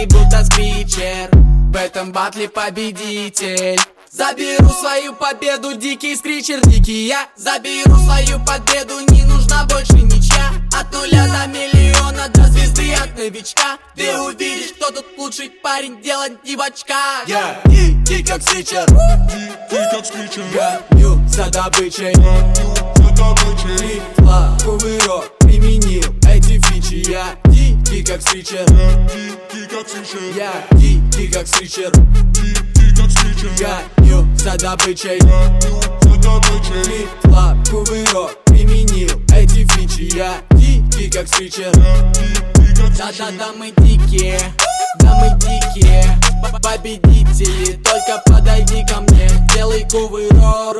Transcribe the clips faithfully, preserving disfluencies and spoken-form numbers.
дикий, будто скричер. В этом батле победитель. Заберу свою победу, дикий скричер, дикий я. Заберу свою победу, не нужна больше ничья. От нуля до миллиона, до звезды, от новичка. Ты увидишь, кто тут лучший парень, делать не в очках. Я дикий как скричер, дикий как скричер. Я бью за добычей, за добычей. Флаг, кувырок, применил эти фичи. Я дикий как скричер, дикий как скричер. Я дикий как скричер, дикий как скричер. Я бью за добычей, за добычей. Флаг, кувырок, применил эти фичи. Я дикий как скричер, дикий как скричер. Да-да-да, мы дикие, да мы дикие победители, только подойди ко мне, делай кувырок.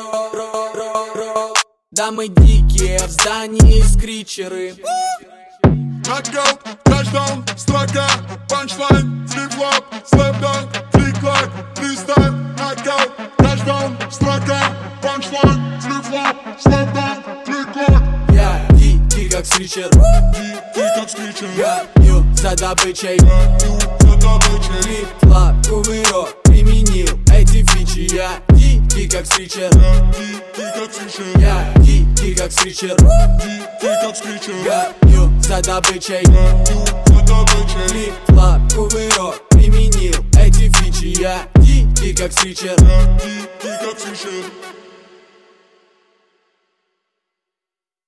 Да мы дикие, в здании скричеры. Нокаут, тачдаун, строка, панчлайн, флип-флоп, слэпданк, флик-лайк, фристайл. Нокаут, тачдаун, строка, панчлайн, флип-флоп, слэпданк, флик-лайк. Я дикий как скричер, дикий как скричер. Я бью за добычей, бью за добычей. Флаг, кувырок, применил эти фичи. Я дикий как скричер, дикий как скричер. Я дикий как скричер, дикий как скричер. Я бью за добычей, бью за добычей. Флаг, кувырок, применил эти фичи. Я дикий как скричер, дикий как скричер.